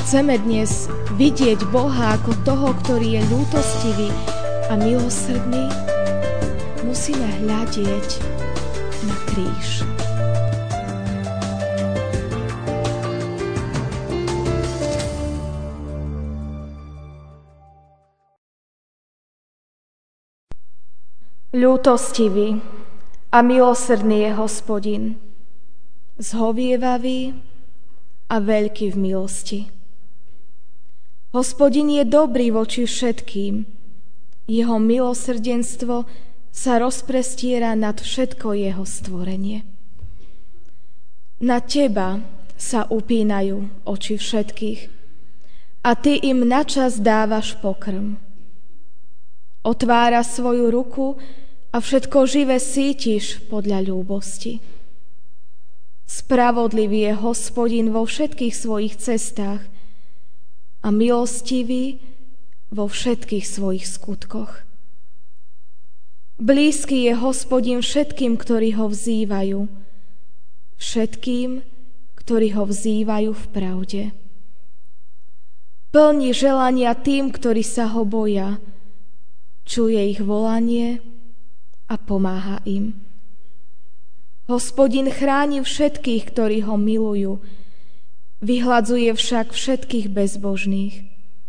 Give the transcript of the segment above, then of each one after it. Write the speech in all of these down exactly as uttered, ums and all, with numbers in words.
chceme dnes vidieť Boha ako toho, ktorý je ľútostivý a milosrdný, musíme hľadieť na kríž. Ľútostivý a milosrdný je Hospodin, zhovievavý a veľký v milosti. Hospodin je dobrý voči všetkým, jeho milosrdenstvo sa rozprestiera nad všetko jeho stvorenie. Na teba sa upínajú oči všetkých a ty im načas dávaš pokrm. Otvára svoju ruku a všetko živé sítiš podľa ľúbosti. Spravodlivý je Hospodin vo všetkých svojich cestách a milostivý vo všetkých svojich skutkoch. Blízky je Hospodin všetkým, ktorí ho vzývajú, všetkým, ktorí ho vzývajú v pravde. Plní želania tým, ktorí sa ho boja, čuje ich volanie a pomáha im. Hospodin chráni všetkých, ktorí ho milujú, vyhladzuje však všetkých bezbožných.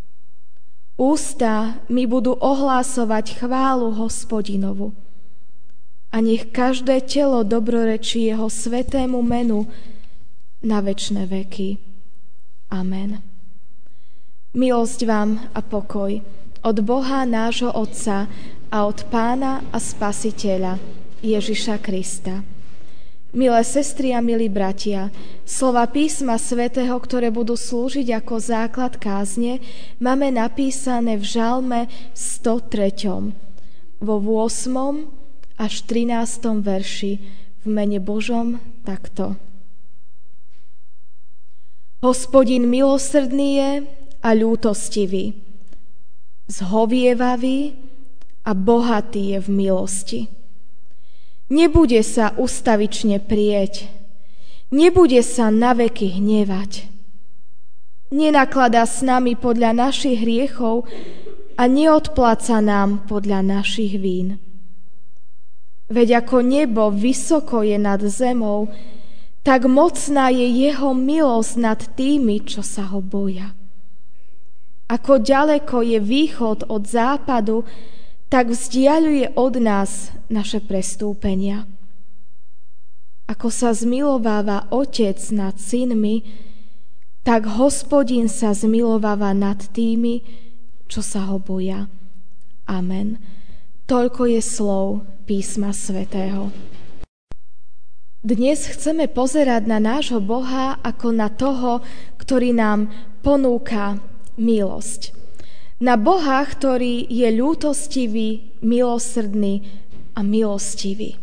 Ústa mi budú ohlásovať chválu Hospodinovu a nech každé telo dobrorečí jeho svätému menu na večné veky. Amen. Milosť vám a pokoj od Boha nášho Otca a od Pána a Spasiteľa Ježiša Krista. Milé sestry a milí bratia, slova písma svätého, ktoré budú slúžiť ako základ kázne, máme napísané v žalme sto tri, vo ôsmom až trinástom verši v mene Božom takto. Hospodin milosrdný je a ľútostivý, zhovievavý a bohatý je v milosti. Nebude sa ustavične prieť, nebude sa naveky hnevať. Nenakladá s nami podľa našich hriechov a neodpláca nám podľa našich vín. Veď ako nebo vysoko je nad zemou, tak mocná je jeho milosť nad tými, čo sa ho boja. Ako ďaleko je východ od západu, tak vzdiaľuje od nás naše prestúpenia. Ako sa zmilováva otec nad synmi, tak Hospodin sa zmilováva nad tými, čo sa ho boja. Amen. Toľko je slov písma svätého. Dnes chceme pozerať na nášho Boha ako na toho, ktorý nám ponúka milosť. Na Boha, ktorý je ľútostivý, milosrdný a milostivý.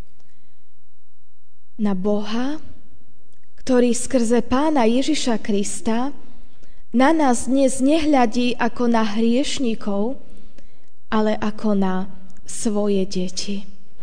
Na Boha, ktorý skrze Pána Ježiša Krista na nás dnes nehľadí ako na hriešnikov, ale ako na svoje deti.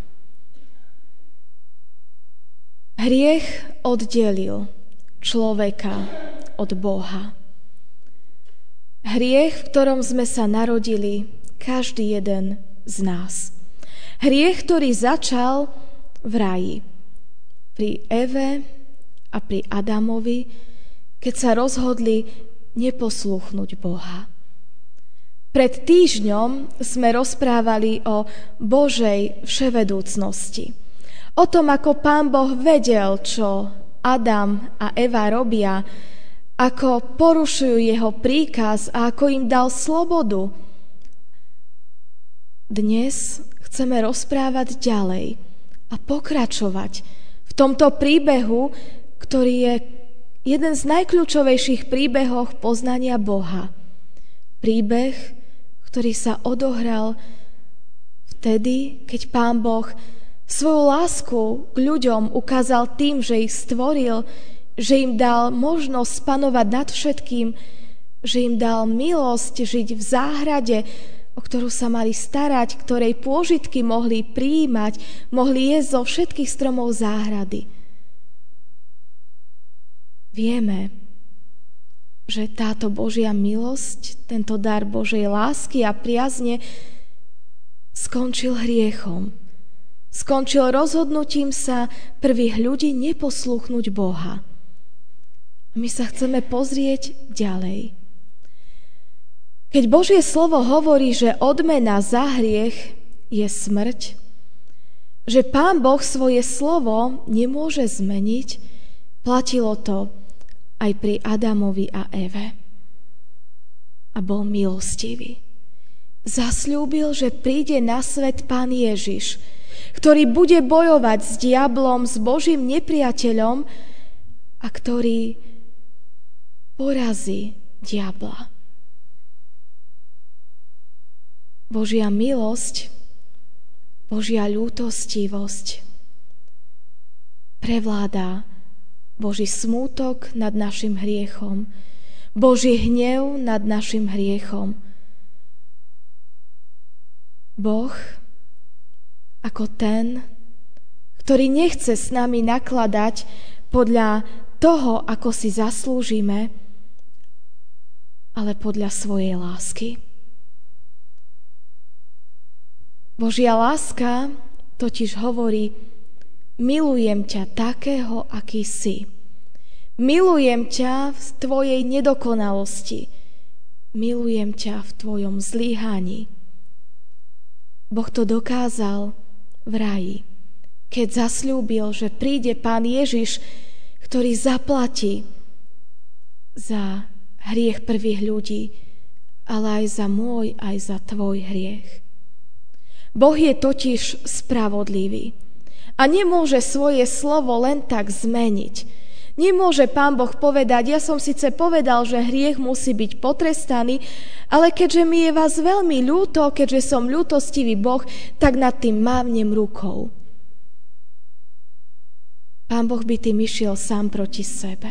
Hriech oddelil človeka od Boha. Hriech, v ktorom sme sa narodili, každý jeden z nás. Hriech, ktorý začal v raji, pri Eve a pri Adamovi, keď sa rozhodli neposlúchnuť Boha. Pred týždňom sme rozprávali o Božej vševedúcnosti. O tom, ako Pán Boh vedel, čo Adam a Eva robia, ako porušujú jeho príkaz a ako im dal slobodu. Dnes chceme rozprávať ďalej a pokračovať v tomto príbehu, ktorý je jeden z najkľúčovejších príbehov poznania Boha. Príbeh, ktorý sa odohral vtedy, keď Pán Boh svoju lásku k ľuďom ukázal tým, že ich stvoril, že im dal možnosť panovať nad všetkým, že im dal milosť žiť v záhrade, o ktorú sa mali starať, ktorej pôžitky mohli prijímať, mohli jesť zo všetkých stromov záhrady. Vieme, že táto Božia milosť, tento dar Božej lásky a priazne skončil hriechom. Skončil rozhodnutím sa prvých ľudí neposlúchnuť Boha. My sa chceme pozrieť ďalej. Keď Božie slovo hovorí, že odmena za hriech je smrť, že Pán Boh svoje slovo nemôže zmeniť, platilo to aj pri Adamovi a Eve. A bol milostivý. Zasľúbil, že príde na svet Pán Ježiš, ktorý bude bojovať s diablom, s Božím nepriateľom a ktorý porazí diabla. Božia milosť, Božia ľútostivosť prevládá Boží smútok nad našim hriechom, Boží hnev nad našim hriechom. Boh ako ten, ktorý nechce s nami nakladať podľa toho, ako si zaslúžime, ale podľa svojej lásky. Božia láska totiž hovorí: milujem ťa takého, aký si. Milujem ťa v tvojej nedokonalosti. Milujem ťa v tvojom zlyhaní. Boh to dokázal v raji, keď zasľúbil, že príde Pán Ježiš, ktorý zaplatí za hriech prvých ľudí, ale aj za môj, aj za tvoj hriech. Boh je totiž spravodlivý a nemôže svoje slovo len tak zmeniť. Nemôže Pán Boh povedať: ja som síce povedal, že hriech musí byť potrestaný, ale keďže mi je vás veľmi ľúto, keďže som ľútostivý Boh, tak nad tým mávnem rukou. Pán Boh by tým išiel sám proti sebe.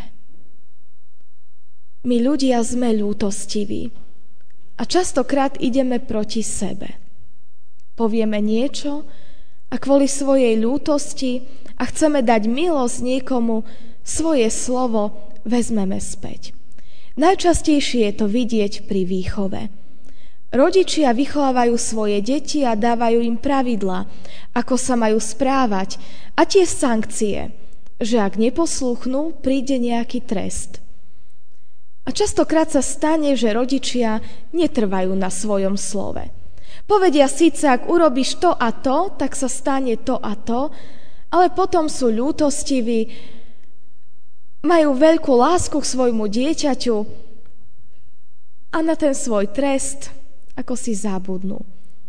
My ľudia sme ľútostiví a častokrát ideme proti sebe. Povieme niečo a kvôli svojej ľútosti a chceme dať milosť niekomu, svoje slovo vezmeme späť. Najčastejšie je to vidieť pri výchove. Rodičia vychovávajú svoje deti a dávajú im pravidlá, ako sa majú správať, a tie sankcie, že ak neposlúchnú, príde nejaký trest. A častokrát sa stane, že rodičia netrvajú na svojom slove. Povedia síce, ak urobíš to a to, tak sa stane to a to, ale potom sú ľútostiví, majú veľkú lásku k svojmu dieťaťu a na ten svoj trest ako si zabudnú.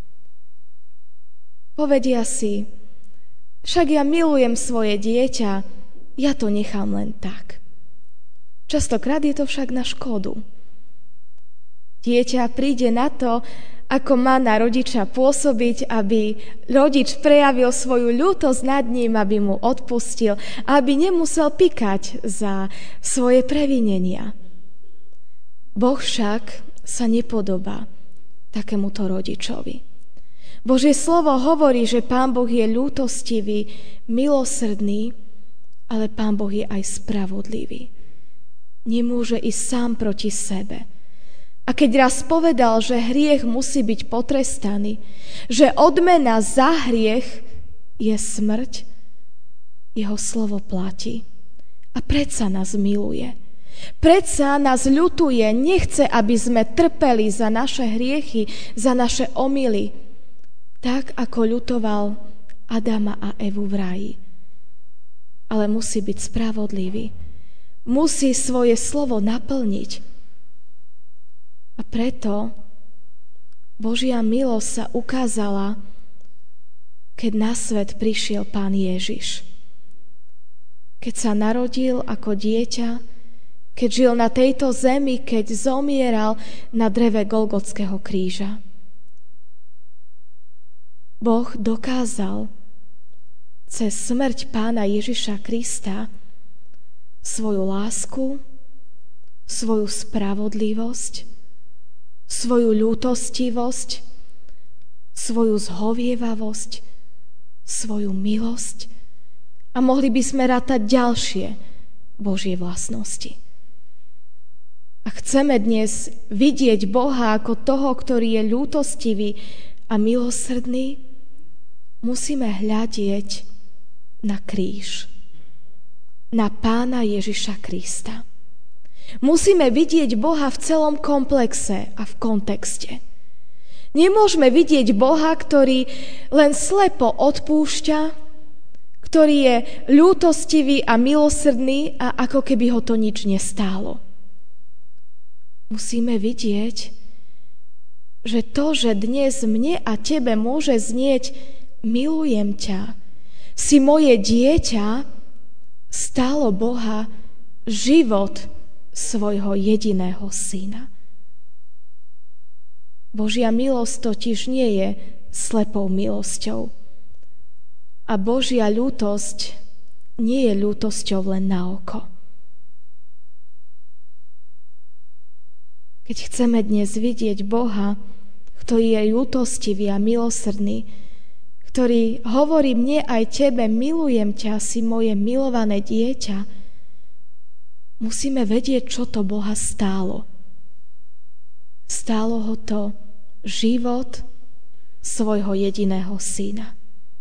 Povedia si: však ja milujem svoje dieťa, ja to nechám len tak. Častokrát je to však na škodu. Dieťa príde na to, ako má na rodiča pôsobiť, aby rodič prejavil svoju ľútosť nad ním, aby mu odpustil, aby nemusel pikať za svoje previnenia. Boh však sa nepodobá takémuto rodičovi. Božie slovo hovorí, že Pán Boh je ľútostivý, milosrdný, ale Pán Boh je aj spravodlivý. Nemôže ísť sám proti sebe. A keď raz povedal, že hriech musí byť potrestaný, že odmena za hriech je smrť, jeho slovo platí. A predsa nás miluje. Predsa nás ľutuje, nechce, aby sme trpeli za naše hriechy, za naše omyly, tak ako ľutoval Adama a Evu v raji. Ale musí byť spravodlivý. Musí svoje slovo naplniť. A preto Božia milosť sa ukázala, keď na svet prišiel Pán Ježiš. Keď sa narodil ako dieťa, keď žil na tejto zemi, keď zomieral na dreve Golgotského kríža. Boh dokázal cez smrť Pána Ježiša Krista svoju lásku, svoju spravodlivosť, svoju ľútostivosť, svoju zhovievavosť, svoju milosť a mohli by sme rátať ďalšie Božie vlastnosti. A chceme dnes vidieť Boha ako toho, ktorý je ľútostivý a milosrdný, musíme hľadieť na kríž, na Pána Ježiša Krista. Musíme vidieť Boha v celom komplexe a v kontexte. Nemôžeme vidieť Boha, ktorý len slepo odpúšťa, ktorý je ľútostivý a milosrdný a ako keby ho to nič nestálo. Musíme vidieť, že to, že dnes mne a tebe môže znieť milujem ťa, si moje dieťa, stálo Boha život svojho jediného syna. Božia milosť totiž nie je slepou milosťou. A Božia ľútosť nie je ľútosťou len na oko. Keď chceme dnes vidieť Boha, ktorý je ľútostivý a milosrdný, ktorý hovorí mne aj tebe, milujem ťa, si moje milované dieťa, musíme vedieť, čo to Boha stálo. Stálo ho to život svojho jediného syna.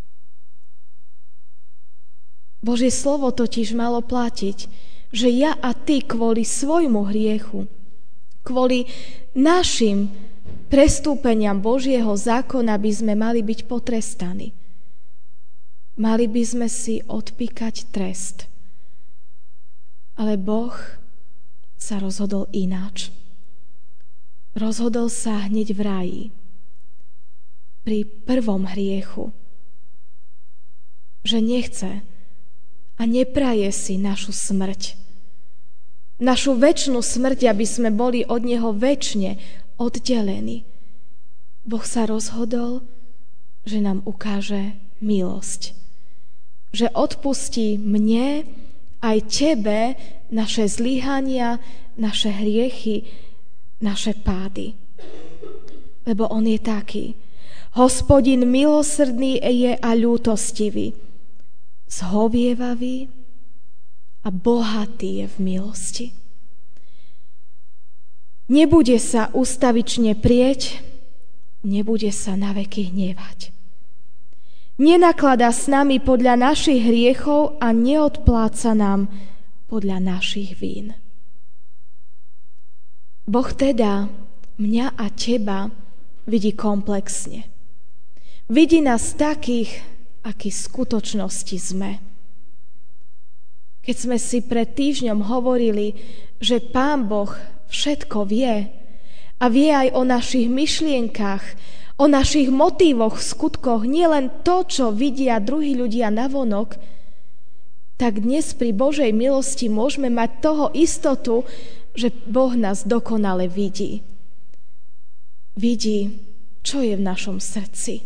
Božie slovo totiž malo platiť, že ja a ty kvôli svojmu hriechu, kvôli našim prestúpeniam Božieho zákona by sme mali byť potrestaní. Mali by sme si odpíkať trest. Ale Boh sa rozhodol ináč. Rozhodol sa hneď v ráji, pri prvom hriechu, že nechce a nepraje si našu smrť. Našu večnú smrť, aby sme boli od Neho večne oddelení. Boh sa rozhodol, že nám ukáže milosť. Že odpustí mne aj tebe naše zlyhania, naše hriechy, naše pády. Lebo on je taký. Hospodin milosrdný je a ľútostivý, zhovievavý a bohatý je v milosti. Nebude sa ustavične prieť, nebude sa naveky hnevať. Nenakladá s nami podľa našich hriechov a neodpláca nám podľa našich vín. Boh teda mňa a teba vidí komplexne. Vidí nás takých, akí v skutočnosti sme. Keď sme si pred týždňom hovorili, že Pán Boh všetko vie a vie aj o našich myšlienkach, o našich motívoch, skutkoch, nielen to, čo vidia druhí ľudia navonok, tak dnes pri Božej milosti môžeme mať toho istotu, že Boh nás dokonale vidí. Vidí, čo je v našom srdci.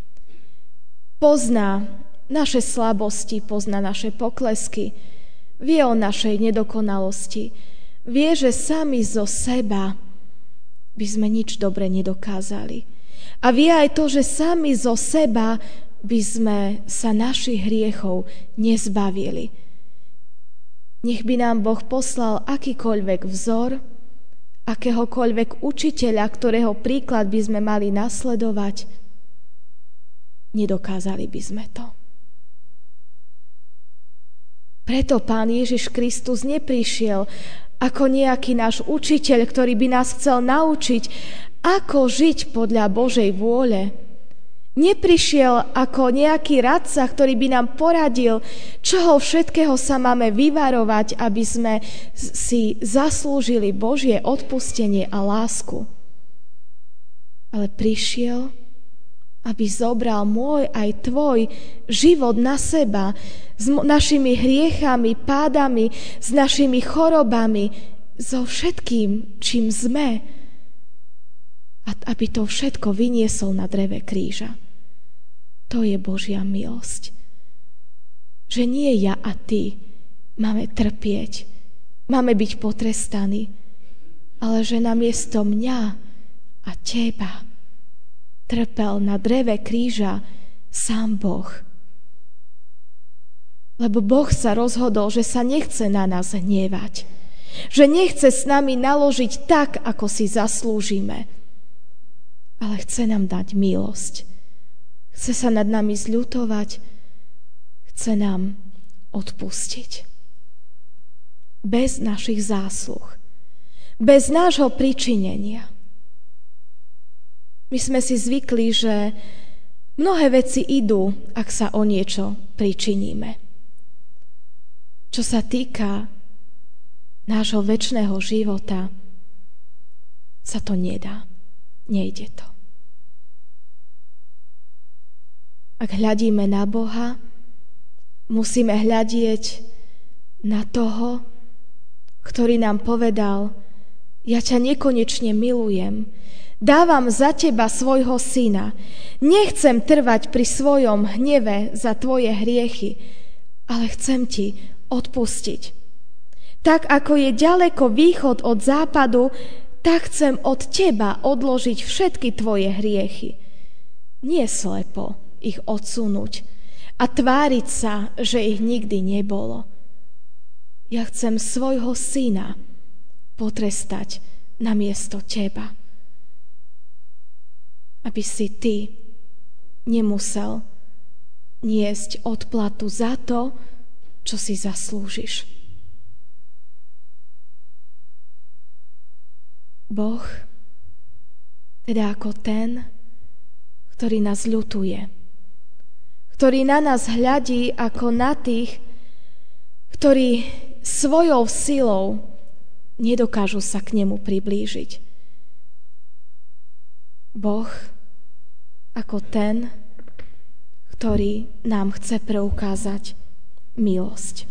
Pozná naše slabosti, pozná naše poklesky, vie o našej nedokonalosti, vie, že sami zo seba by sme nič dobre nedokázali. A vie aj to, že sami zo seba by sme sa našich hriechov nezbavili. Nech by nám Boh poslal akýkoľvek vzor, akéhokoľvek učiteľa, ktorého príklad by sme mali nasledovať, nedokázali by sme to. Preto Pán Ježiš Kristus neprišiel ako nejaký náš učiteľ, ktorý by nás chcel naučiť, ako žiť podľa Božej vôle. Neprišiel ako nejaký radca, ktorý by nám poradil, čoho všetkého sa máme vyvarovať, aby sme si zaslúžili Božie odpustenie a lásku. Ale prišiel, aby zobral môj aj tvoj život na seba s našimi hriechami, pádami, s našimi chorobami, so všetkým, čím sme. A aby to všetko vyniesol na dreve kríža. To je Božia milosť. Že nie ja a ty máme trpieť, máme byť potrestaní, ale že namiesto mňa a teba trpel na dreve kríža sám Boh. Lebo Boh sa rozhodol, že sa nechce na nás hnevať. Že nechce s nami naložiť tak, ako si zaslúžime, ale chce nám dať milosť. Chce sa nad nami zľutovať, chce nám odpustiť. Bez našich zásluh, bez nášho pričinenia. My sme si zvykli, že mnohé veci idú, ak sa o niečo pričiníme. Čo sa týka nášho večného života, sa to nedá. Nejde to. Ak hľadíme na Boha, musíme hľadieť na toho, ktorý nám povedal: ja ťa nekonečne milujem, dávam za teba svojho syna, nechcem trvať pri svojom hneve za tvoje hriechy, ale chcem ti odpustiť. Tak ako je ďaleko východ od západu, tak chcem od teba odložiť všetky tvoje hriechy. Nie slepo ich odsunúť a tváriť sa, že ich nikdy nebolo. Ja chcem svojho syna potrestať namiesto teba, aby si ty nemusel niesť odplatu za to, čo si zaslúžiš. Boh, teda ako ten, ktorý nás ľutuje, ktorý na nás hľadí ako na tých, ktorí svojou silou nedokážu sa k nemu priblížiť. Boh ako ten, ktorý nám chce preukázať milosť.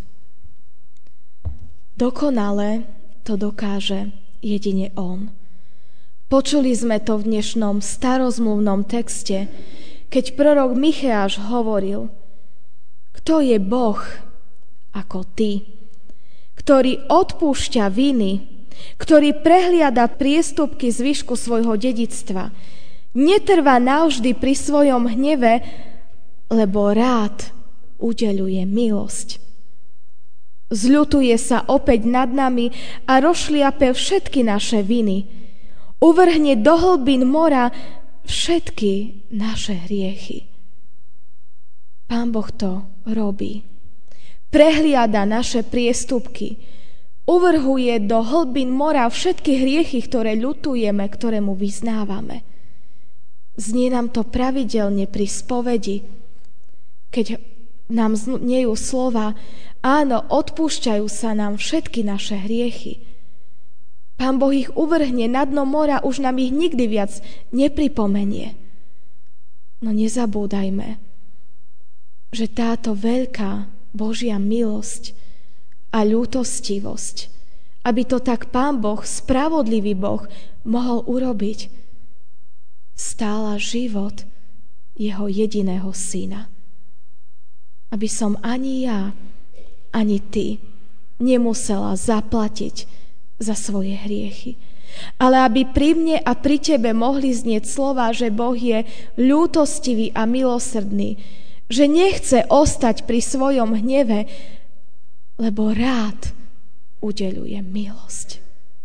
Dokonale to dokáže jedine on. Počuli sme to v dnešnom starozmluvnom texte, keď prorok Micheáš hovoril: kto je Boh ako ty, ktorý odpúšťa viny, ktorý prehliada priestupky zvyšku svojho dedičstva, netrvá navždy pri svojom hneve, lebo rád udeľuje milosť. Zľutuje sa opäť nad nami a rozšliape všetky naše viny. Uvrhne do hlbín mora všetky naše hriechy. Pán Boh to robí. Prehliada naše priestupky. Uvrhuje do hlbín mora všetky hriechy, ktoré ľutujeme, ktoré mu vyznávame. Znie nám to pravidelne pri spovedi, keď nám znejú slova: áno, odpúšťajú sa nám všetky naše hriechy. Pán Boh ich uvrhne na dno mora, už nám ich nikdy viac nepripomenie. No nezabúdajme, že táto veľká Božia milosť a ľútostivosť, aby to tak Pán Boh, spravodlivý Boh, mohol urobiť, stála život jeho jediného syna. Aby som ani ja, ani ty nemusela zaplatiť za svoje hriechy. Ale aby pri mne a pri tebe mohli znieť slova, že Boh je ľútostivý a milosrdný, že nechce ostať pri svojom hneve, lebo rád udeľuje milosť.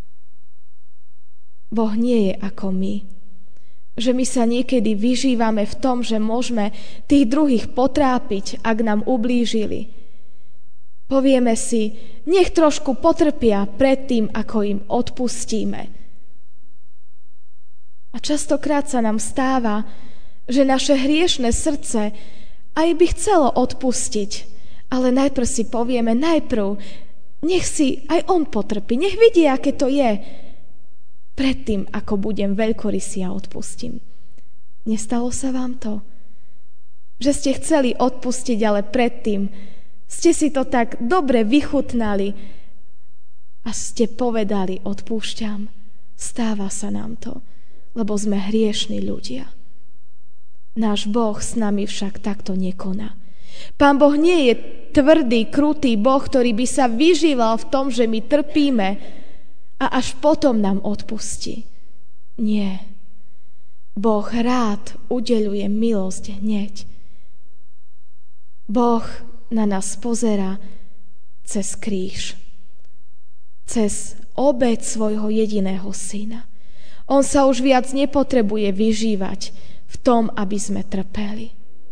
Boh nie je ako my, že my sa niekedy vyžívame v tom, že môžeme tých druhých potrápiť, ak nám ublížili. Povieme si: nech trošku potrpia pred tým, ako im odpustíme. A častokrát sa nám stáva, že naše hriešne srdce aj by chcelo odpustiť, ale najprv si povieme, najprv nech si aj on potrpí, nech vidí, aké to je, predtým, ako budem veľkorysý a odpustím. Nestalo sa vám to? Že ste chceli odpustiť, ale predtým ste si to tak dobre vychutnali a ste povedali: odpúšťam. Stáva sa nám to, lebo sme hriešni ľudia. Náš Boh s nami však takto nekoná. Pán Boh nie je tvrdý, krutý Boh, ktorý by sa vyžíval v tom, že my trpíme a až potom nám odpustí. Nie. Boh rád udeľuje milosť hneď. Boh na nás pozerá cez kríž. cez obeť svojho jediného syna. On sa už viac nepotrebuje vyžívať v tom, aby sme trpeli.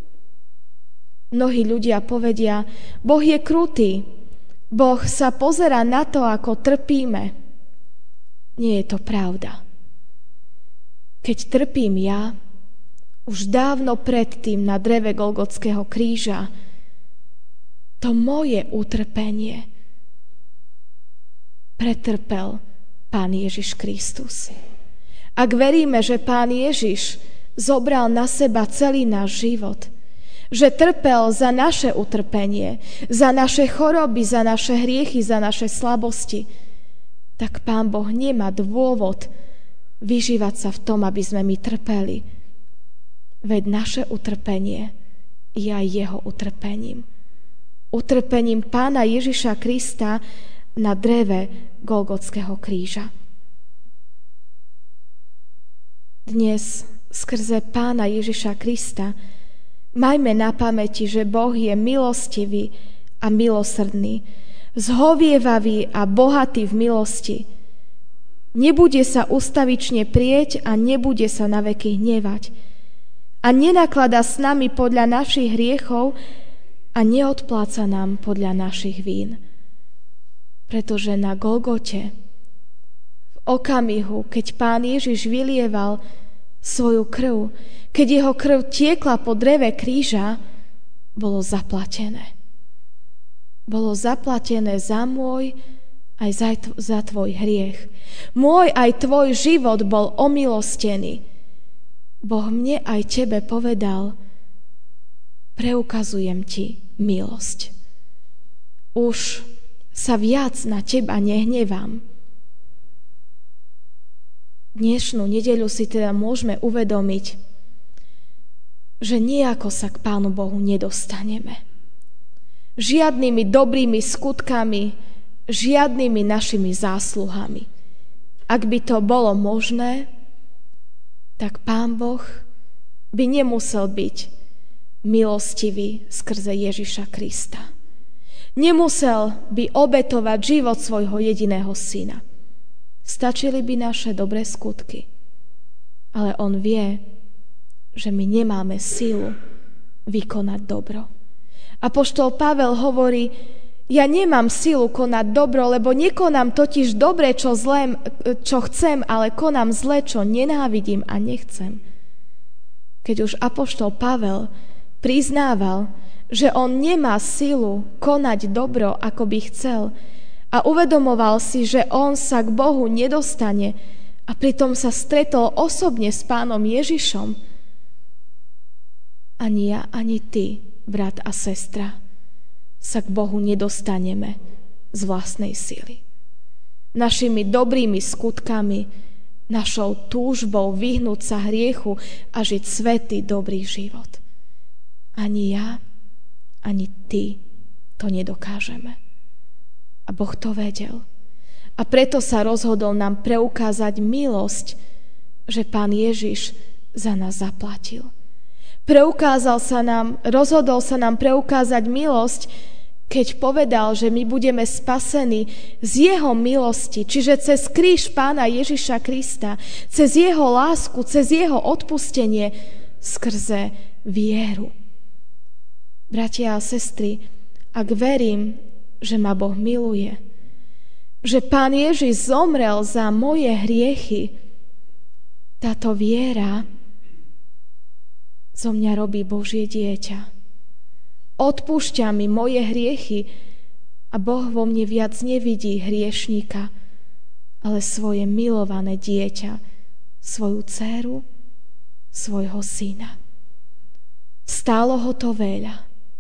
Mnohí ľudia povedia, Boh je krutý, Boh sa pozerá na to, ako trpíme. Nie je to pravda. Keď trpím ja, už dávno predtým na dreve Golgotského kríža, to moje utrpenie pretrpel Pán Ježiš Kristus. Ak veríme, že Pán Ježiš zobral na seba celý náš život, že trpel za naše utrpenie, za naše choroby, za naše hriechy, za naše slabosti, tak Pán Boh nemá dôvod vyžívať sa v tom, aby sme my trpeli. Veď naše utrpenie je aj jeho utrpením. Utrpením Pána Ježiša Krista na dreve Golgotského kríža. Dnes skrze Pána Ježiša Krista majme na pamäti, že Boh je milostivý a milosrdný, zhovievavý a bohatý v milosti. Nebude sa ustavične prieť a nebude sa na veky hnevať. A nenakladá s nami podľa našich hriechov a neodpláca nám podľa našich vín. Pretože na Golgote, v okamihu, keď Pán Ježiš vylieval svoju krv, keď jeho krv tiekla po dreve kríža, bolo zaplatené. Bolo zaplatené za môj aj za, za tvoj hriech. Môj aj tvoj život bol omilostený. Boh mne aj tebe povedal, preukazujem ti milosť. Už sa viac na teba nehnevám. Dnešnú nedeľu si teda môžeme uvedomiť, že nejako sa k Pánu Bohu nedostaneme. Žiadnymi dobrými skutkami, žiadnymi našimi zásluhami. Ak by to bolo možné, tak Pán Boh by nemusel byť milostivý skrze Ježiša Krista. Nemusel by obetovať život svojho jediného syna. Stačili by naše dobré skutky. Ale on vie, že my nemáme silu vykonať dobro. Apoštol Pavel hovorí, ja nemám silu konať dobro, lebo nekonám totiž dobre, čo, zlé, čo chcem, ale konám zle, čo nenávidím a nechcem. Keď už apoštol Pavel priznával, že on nemá silu konať dobro, ako by chcel, a uvedomoval si, že on sa k Bohu nedostane a pritom sa stretol osobne s Pánom Ježišom, ani ja, ani ty, brat a sestra, sa k Bohu nedostaneme z vlastnej sily. Našimi dobrými skutkami, našou túžbou vyhnúť sa hriechu a žiť svätý, dobrý život. Ani ja, ani ty to nedokážeme. A Boh to vedel. A preto sa rozhodol nám preukázať milosť, že Pán Ježiš za nás zaplatil. Preukázal sa nám, rozhodol sa nám preukázať milosť, keď povedal, že my budeme spasení z jeho milosti, čiže cez kríž Pána Ježiša Krista, cez jeho lásku, cez jeho odpustenie, skrze vieru. Bratia a sestry, ak verím, že ma Boh miluje, že Pán Ježiš zomrel za moje hriechy, táto viera zo mňa robí Božie dieťa. Odpúšťa mi moje hriechy a Boh vo mne viac nevidí hriešníka, ale svoje milované dieťa, svoju dcéru, svojho syna. Stálo ho to veľa.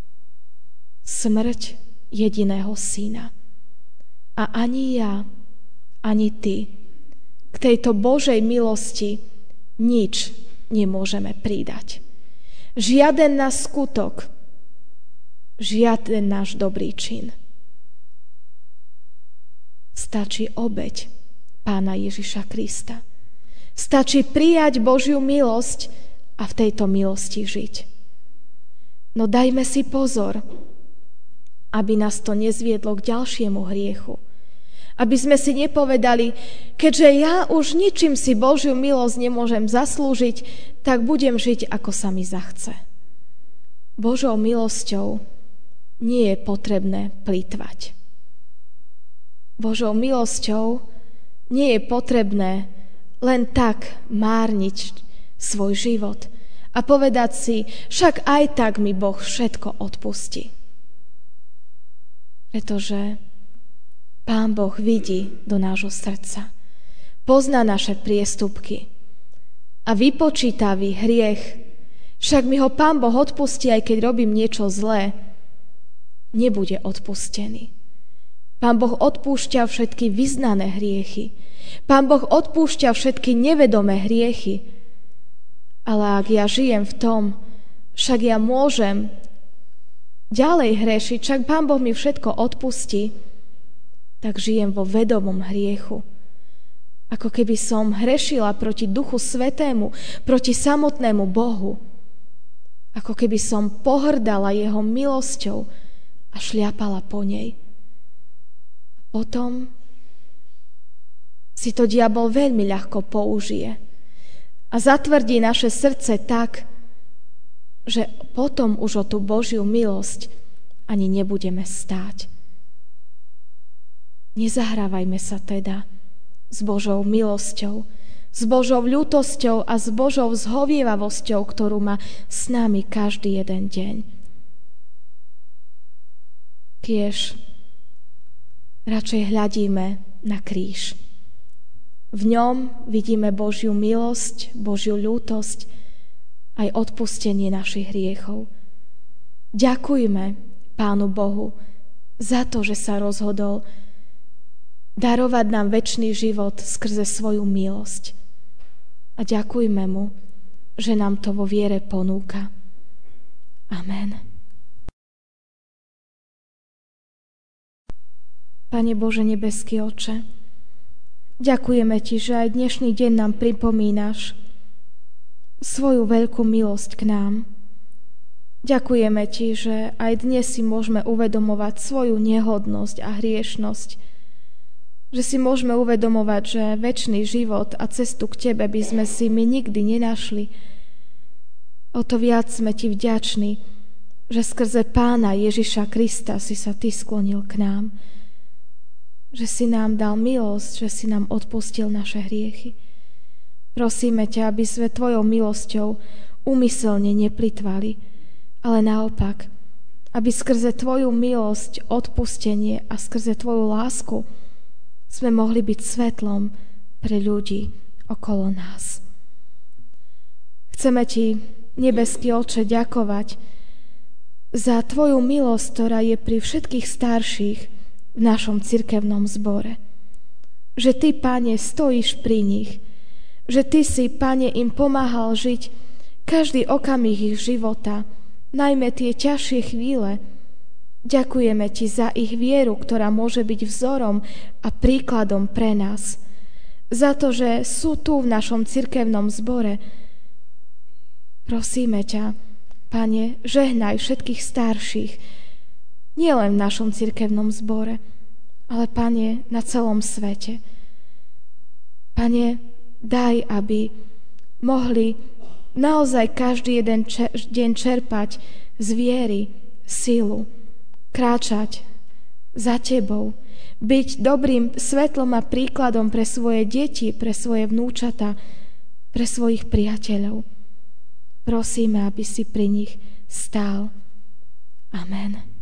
Smrť jediného syna. A ani ja, ani ty k tejto Božej milosti nič nemôžeme pridať. Žiaden náš skutok, žiaden náš dobrý čin. Stačí obeť Pána Ježiša Krista. Stačí prijať Božiu milosť a v tejto milosti žiť. No dajme si pozor, aby nás to nezviedlo k ďalšiemu hriechu. Aby sme si nepovedali, keďže ja už ničím si Božiu milosť nemôžem zaslúžiť, tak budem žiť, ako sa mi zachce. Božou milosťou nie je potrebné plýtvať. Božou milosťou nie je potrebné len tak márniť svoj život a povedať si, však aj tak mi Boh všetko odpustí. Pretože Pán Boh vidí do nášho srdca, pozná naše priestupky a vypočítavý hriech, však mi ho Pán Boh odpustí, aj keď robím niečo zlé, nebude odpustený. Pán Boh odpúšťa všetky vyznané hriechy. Pán Boh odpúšťa všetky nevedomé hriechy. Ale ak ja žijem v tom, však ja môžem ďalej hrešiť, však Pán Boh mi všetko odpustí, tak žijem vo vedomom hriechu. Ako keby som hrešila proti Duchu Svätému, proti samotnému Bohu. Ako keby som pohrdala jeho milosťou a šliapala po nej. Potom si to diabol veľmi ľahko použije a zatvrdí naše srdce tak, že potom už o tú Božiu milosť ani nebudeme stáť. Nezahrávajme sa teda s Božou milosťou, s Božou ľútosťou a s Božou zhovievavosťou, ktorú má s nami každý jeden deň. Tiež radšej hľadíme na kríž. V ňom vidíme Božiu milosť, Božiu ľútosť, aj odpustenie našich hriechov. Ďakujme Pánu Bohu za to, že sa rozhodol darovať nám večný život skrze svoju milosť. A ďakujme mu, že nám to vo viere ponúka. Amen. Pane Bože, nebeský Oče, ďakujeme Ti, že aj dnešný deň nám pripomínaš svoju veľkú milosť k nám. Ďakujeme Ti, že aj dnes si môžeme uvedomovať svoju nehodnosť a hriešnosť, že si môžeme uvedomovať, že večný život a cestu k Tebe by sme si my nikdy nenašli. O to viac sme Ti vďační, že skrze Pána Ježiša Krista si sa Ty sklonil k nám, že si nám dal milosť, že si nám odpustil naše hriechy. Prosíme ťa, aby sme Tvojou milosťou úmyselne neplitvali, ale naopak, aby skrze Tvoju milosť, odpustenie a skrze Tvoju lásku sme mohli byť svetlom pre ľudí okolo nás. Chceme Ti, nebeský Otče, ďakovať za Tvoju milosť, ktorá je pri všetkých starších v našom cirkevnom zbore. Že Ty, Pane, stojíš pri nich, že Ty si, Pane, im pomáhal žiť každý okamih ich života, najmä tie ťažšie chvíle. Ďakujeme Ti za ich vieru, ktorá môže byť vzorom a príkladom pre nás. Za to, že sú tu v našom cirkevnom zbore. Prosíme ťa, Pane, žehnaj všetkých starších, nielen v našom cirkevnom zbore, ale, Pane, na celom svete. Pane, daj, aby mohli naozaj každý jeden čer- deň čerpať z viery silu, kráčať za Tebou, byť dobrým svetlom a príkladom pre svoje deti, pre svoje vnúčata, pre svojich priateľov. Prosíme, aby si pri nich stál. Amen.